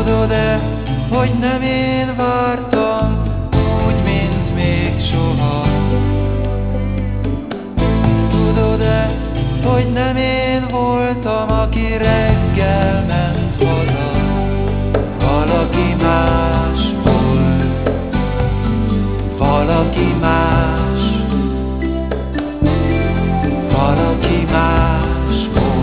Tudod-e, hogy nem én vártam, úgy, mint még soha? Tudod-e, hogy nem én voltam, aki reggel ment haza? Valaki más volt, valaki más, valaki más volt.